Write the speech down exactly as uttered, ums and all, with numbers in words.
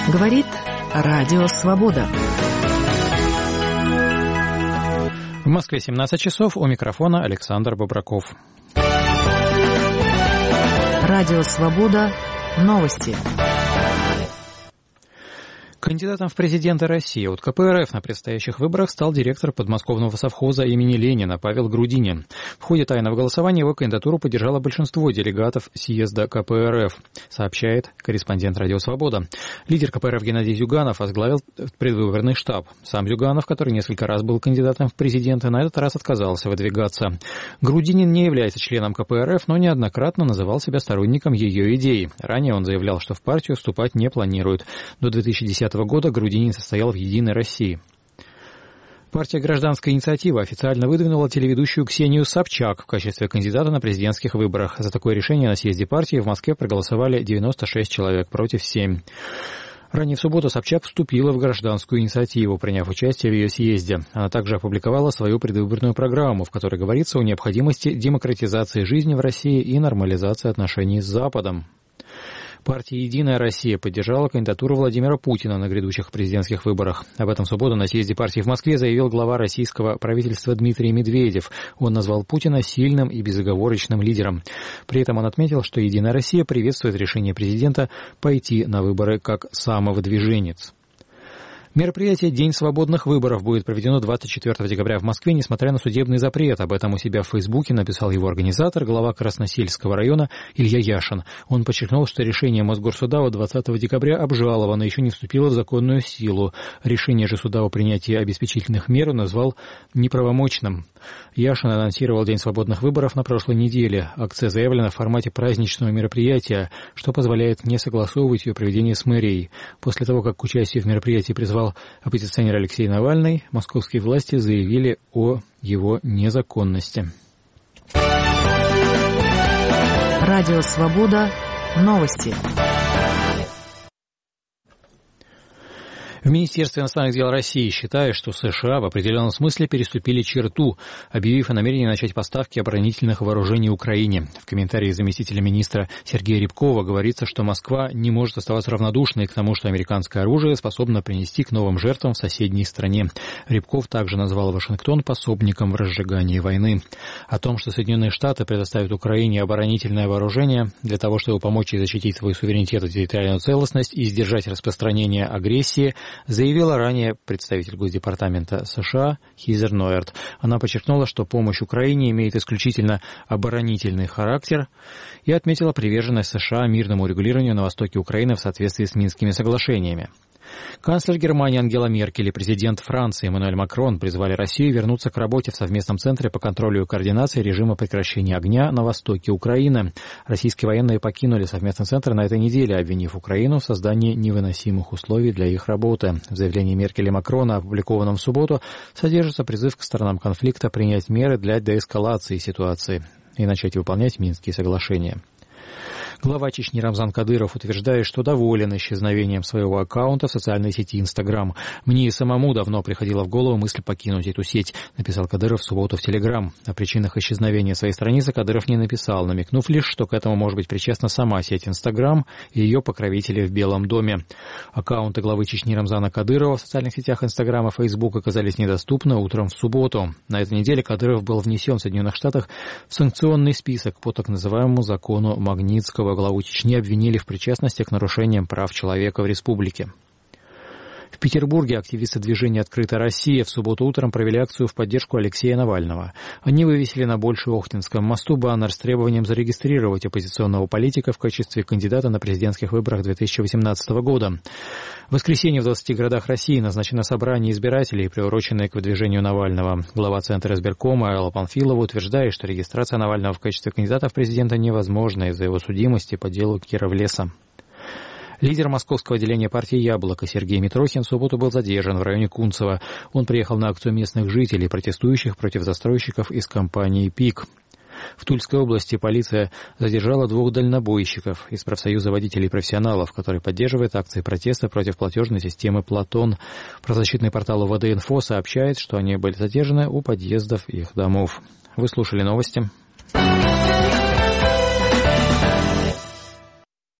Говорит Радио Свобода. В Москве семнадцать часов, у микрофона Александр Бобраков. Радио Свобода. Новости. Кандидатом в президенты России от ка пэ эр эф на предстоящих выборах стал директор подмосковного совхоза имени Ленина Павел Грудинин. В ходе тайного голосования его кандидатуру поддержало большинство делегатов съезда ка пэ эр эф, сообщает корреспондент Радио Свобода. Лидер ка пэ эр эф Геннадий Зюганов возглавил предвыборный штаб. Сам Зюганов, который несколько раз был кандидатом в президенты, на этот раз отказался выдвигаться. Грудинин не является членом ка пэ эр эф, но неоднократно называл себя сторонником ее идей. Ранее он заявлял, что в партию вступать не планирует. До две тысячи десятого года Грудинин состоял в «Единой России». Партия «Гражданская инициатива» официально выдвинула телеведущую Ксению Собчак в качестве кандидата на президентских выборах. За такое решение на съезде партии в Москве проголосовали девяносто шесть человек против семи. Ранее в субботу Собчак вступила в «Гражданскую инициативу», приняв участие в ее съезде. Она также опубликовала свою предвыборную программу, в которой говорится о необходимости демократизации жизни в России и нормализации отношений с Западом. Партия «Единая Россия» поддержала кандидатуру Владимира Путина на грядущих президентских выборах. Об этом в субботу на съезде партии в Москве заявил глава российского правительства Дмитрий Медведев. Он назвал Путина сильным и безоговорочным лидером. При этом он отметил, что «Единая Россия» приветствует решение президента пойти на выборы как самовыдвиженец. Мероприятие «День свободных выборов» будет проведено двадцать четвёртого декабря в Москве, несмотря на судебный запрет. Об этом у себя в Фейсбуке написал его организатор, глава Красносельского района Илья Яшин. Он подчеркнул, что решение Мосгорсуда от двадцатого декабря обжаловано, еще не вступило в законную силу. Решение же суда о принятии обеспечительных мер он назвал неправомочным. Яшин анонсировал День свободных выборов на прошлой неделе. Акция заявлена в формате праздничного мероприятия, что позволяет не согласовывать ее проведение с мэрией. После того, как к участию в мероприятии призвал оппозиционер Алексей Навальный, московские власти заявили о его незаконности. Радио Свобода. Новости. В Министерстве иностранных дел России считают, что США в определенном смысле переступили черту, объявив о намерении начать поставки оборонительных вооружений Украине. В комментарии заместителя министра Сергея Рябкова говорится, что Москва не может оставаться равнодушной к тому, что американское оружие способно принести к новым жертвам в соседней стране. Рябков также назвал Вашингтон пособником в разжигании войны. О том, что Соединенные Штаты предоставят Украине оборонительное вооружение для того, чтобы помочь ей защитить свой суверенитет и территориальную целостность и сдержать распространение агрессии, заявила ранее представитель Госдепартамента США Хизер Нойерт. Она подчеркнула, что помощь Украине имеет исключительно оборонительный характер и отметила приверженность США мирному урегулированию на востоке Украины в соответствии с Минскими соглашениями. Канцлер Германии Ангела Меркель и президент Франции Эммануэль Макрон призвали Россию вернуться к работе в совместном центре по контролю и координации режима прекращения огня на востоке Украины. Российские военные покинули совместный центр на этой неделе, обвинив Украину в создании невыносимых условий для их работы. В заявлении Меркель и Макрона, опубликованном в субботу, содержится призыв к сторонам конфликта принять меры для деэскалации ситуации и начать выполнять Минские соглашения. Глава Чечни Рамзан Кадыров утверждает, что доволен исчезновением своего аккаунта в социальной сети Инстаграм. «Мне и самому давно приходила в голову мысль покинуть эту сеть», написал Кадыров в субботу в Телеграм. О причинах исчезновения своей страницы Кадыров не написал, намекнув лишь, что к этому может быть причастна сама сеть Инстаграм и ее покровители в Белом доме. Аккаунты главы Чечни Рамзана Кадырова в социальных сетях Инстаграм и Фейсбук оказались недоступны утром в субботу. На этой неделе Кадыров был внесен в Соединенных Штатах в санкционный список по так называемому закону Магнитского. Главу Чечни обвинили в причастности к нарушениям прав человека в республике. В Петербурге активисты движения «Открытая Россия» в субботу утром провели акцию в поддержку Алексея Навального. Они вывесили на Большеохтинском мосту баннер с требованием зарегистрировать оппозиционного политика в качестве кандидата на президентских выборах две тысячи восемнадцатого года. В воскресенье в двадцати городах России назначено собрание избирателей, приуроченное к выдвижению Навального. Глава Центра избиркома Алла Панфилова утверждает, что регистрация Навального в качестве кандидата в президента невозможна из-за его судимости по делу Кировлеса. Лидер московского отделения партии «Яблоко» Сергей Митрохин в субботу был задержан в районе Кунцево. Он приехал на акцию местных жителей, протестующих против застройщиков из компании «ПИК». В Тульской области полиция задержала двух дальнобойщиков из профсоюза водителей профессионалов, который поддерживает акции протеста против платежной системы «Платон». Правозащитный портал УВД-Инфо сообщает, что они были задержаны у подъездов их домов. Вы слушали новости.